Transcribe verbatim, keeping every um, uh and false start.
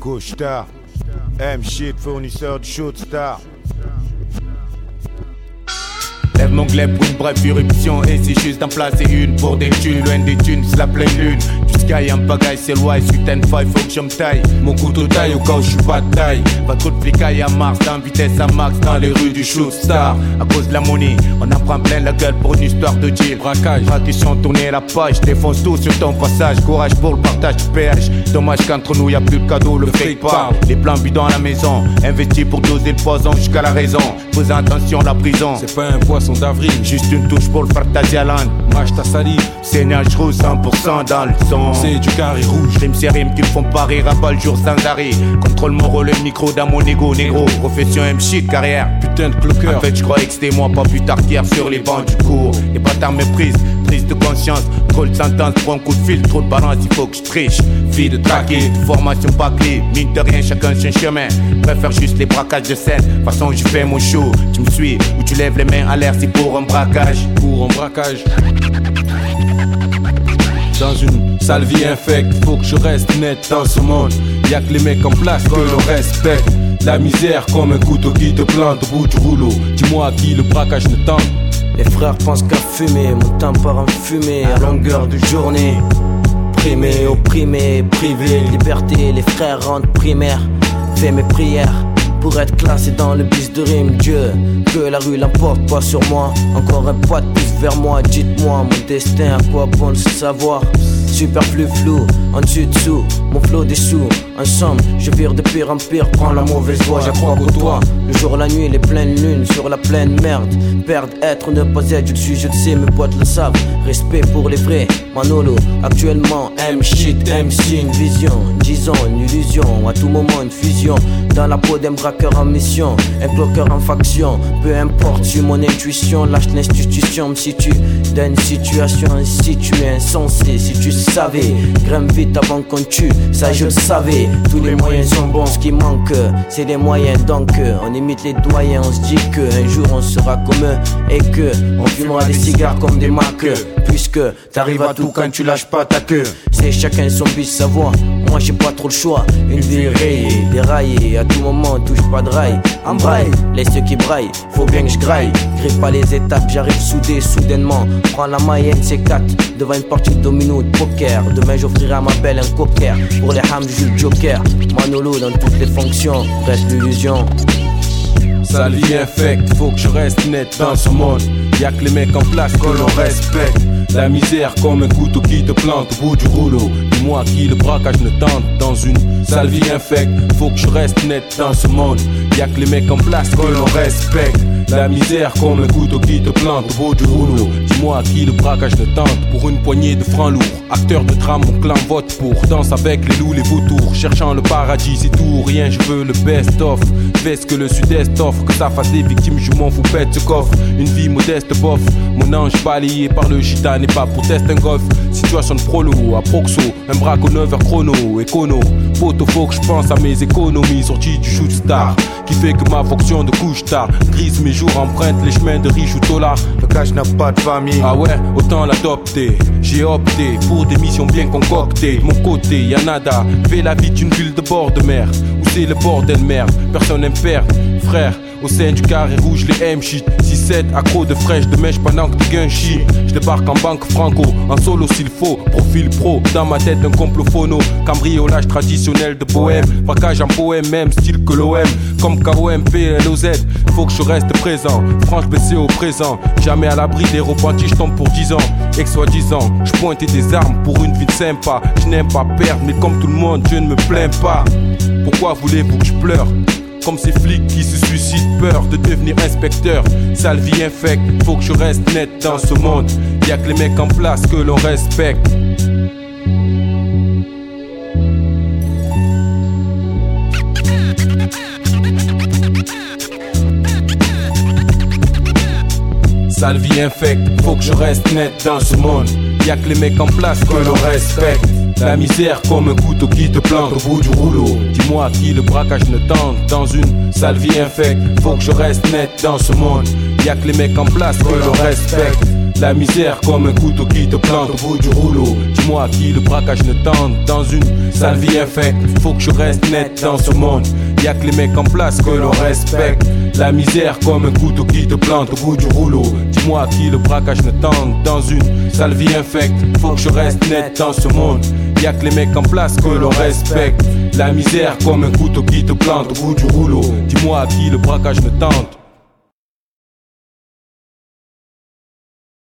Gauche Star, M-Shit, fournisseur de shoot star. Lève mon glaive pour une brève irruption. Et c'est juste d'en placer une pour des thunes. Loin des thunes, c'est la pleine lune. Du sky en pagaille, c'est loin. Suite N cinq, faut que je me taille. Mon couteau taille au cas où je suis pas de taille. Pas trop de flicaille à Mars, dans vitesse à max. Dans les rues du shoot star. À cause de la monnaie, on en prend plein la gueule pour une histoire de deal. Braquage, tradition, tourner la page. Défonce tout sur ton passage. Courage pour le partage du péage. Dommage qu'entre nous y'a plus de cadeaux, le fake parle. Les plans bidons à la maison. Investi pour doser le poison jusqu'à la raison. Fais attention la prison. C'est pas un poisson d'avril, juste une touche pour le partager à l'âne. Mâche ta salive, saignage rouge cent pour cent dans le son. C'est du carré rouge. Rimes c'est rimes qui me font pas rire, à le jour sans arrêt. Contrôle mon rôle, le micro dans mon ego, négro. Profession M-Shit, carrière. Putain de cloqueur. En fait, je croyais que c'était moi, pas plus tard qu'hier sur les bancs du cours. Les bâtards méprisent, prise de conscience. Trop de sentence pour un coup de fil, trop de balance, il faut que je triche. Fille de traquer, formation pas clé. Mine de rien, chacun son chemin. Préfère juste les braquages de scène. Façon, je fais mon show. Tu me suis ou tu lèves les mains à l'air, c'est pour un braquage. Pour un braquage. Dans une sale vie infecte, faut que je reste net dans ce monde. Y'a que les mecs en place que l'on respecte. La misère comme un couteau qui te plante au bout du rouleau. Dis-moi à qui le braquage ne tente. Les frères pensent qu'à fumer, mon temps part en fumée à longueur de journée. Primé, opprimé, privé, liberté, les frères rentrent primaires. Fais mes prières pour être classé dans le bis de rime. Dieu, que la rue l'emporte pas sur moi. Encore un pas de plus vers moi, dites-moi mon destin, à quoi bon le savoir. Superflu flou, en dessus dessous, mon flot des sous. Ensemble, je vire de pire en pire, prends la mauvaise voie, j'accrois qu'au toit. Le jour, la nuit, les pleines lunes, sur la pleine merde. Perdre, être, ne pas être, je le suis, je le sais, mes potes le savent. Respect pour les vrais, Manolo, actuellement, M-Shit, M C, une vision. Disons, une illusion, à tout moment, une fusion. Dans la peau d'un braqueur en mission, un cloqueur en faction. Peu importe, sur mon intuition, lâche l'institution, me situe dans une situation, si tu es insensé, si tu savais, grimpe vite avant qu'on tue, ça je le savais. Tous les moyens sont bons, ce qui manque, c'est les moyens. Donc on imite les doyens, on se dit que un jour on sera comme eux et que on fumera des cigares comme des macs. Puisque t'arrives à tout quand tu lâches pas ta queue. C'est chacun son bis sa voix. Moi j'ai pas trop le choix. Une vie rayée, déraillée, à tout moment touche pas de rail. En braille, laisse ceux qui braillent, faut bien que je graille. Grippe pas les étapes, j'arrive soudé, soudainement. Prends la moyenne, c'est quatre devant une partie de domino de poker. Demain j'offrirai à ma belle un cocker. Pour les hams, je joue le joker. Manolo dans toutes les fonctions, reste l'illusion. Sale vie infecte, faut que je reste net dans ce monde. Y'a que les mecs en place que l'on respecte. La misère comme un couteau qui te plante au bout du rouleau. Dis-moi à qui le braquage ne tente. Dans une sale vie infecte, faut que je reste net dans ce monde. Y'a que les mecs en place que l'on respecte. La misère comme un couteau qui te plante au bout du rouleau. Dis-moi à qui le braquage ne tente. Pour une poignée de francs lourds. Acteur de drame, mon clan vote pour. Danse avec les loups, les vautours. Cherchant le paradis, c'est tout ou rien, je veux le best-of. Fais ce que le sud-est offre. Que ça fasse des victimes, je m'en fous, pète ce coffre. Une vie modeste, bof. Mon ange balayé par le gitane et pas pour test un golf. Situation de prolo, à proxo. Un braque au neuf heures chrono, écono. Poto, faut que je pense à mes économies. Sorties du shoot star. Qui fait que ma fonction de couche tard. Grise mes jours, emprunte les chemins de riches ou dollars. Le cash n'a pas de famille. Ah ouais, autant l'adopter. J'ai opté pour des missions bien concoctées. De mon côté, y'a nada. Fais la vie d'une ville de bord de mer. Où c'est le bordel merde. Personne n'aime perdre, frère. Au sein du carré rouge, les M-Shit. six sept accro de fraîche, de mèche pendant que tu gun shit. Je débarque en banque franco, en solo s'il faut. Profil pro, dans ma tête un complot phono. Cambriolage traditionnel de bohème. Braquage en poème, même style que l'O M. Comme K O M P L O Z, faut que je reste présent. Franche baissée au présent. Jamais à l'abri des repentis, je tombe pour dix ans. Et que soi-disant, je pointais des armes pour une vie sympa. Je n'aime pas perdre, mais comme tout le monde, je ne me plains pas. Pourquoi voulez-vous que je pleure? Comme ces flics qui se suicident, peur de devenir inspecteur. Sale vie infecte, faut que je reste net dans ce monde. Y'a que les mecs en place que l'on respecte. Sale vie infecte, faut que je reste net dans ce monde. Y'a que les mecs en place que l'on respecte. La misère comme un couteau qui te plante au bout du rouleau. Dis-moi à qui le braquage ne tente. Dans une sale vie infecte, faut que je reste net dans ce monde. Y'a que les mecs en place que l'on respecte. La misère comme un couteau qui te plante au bout du rouleau. Dis-moi à qui le braquage ne tente. Dans une sale vie infecte, faut que je reste net dans ce monde. Y'a que les mecs en place que l'on respecte. La misère comme un couteau qui te plante au bout du rouleau. Dis-moi à qui le braquage ne tente. Dans une sale vie infecte, faut que je reste net dans ce monde. Y'a que les mecs en place que l'on respecte. La misère comme un couteau qui te plante au bout du rouleau. Dis-moi à qui le braquage ne tente.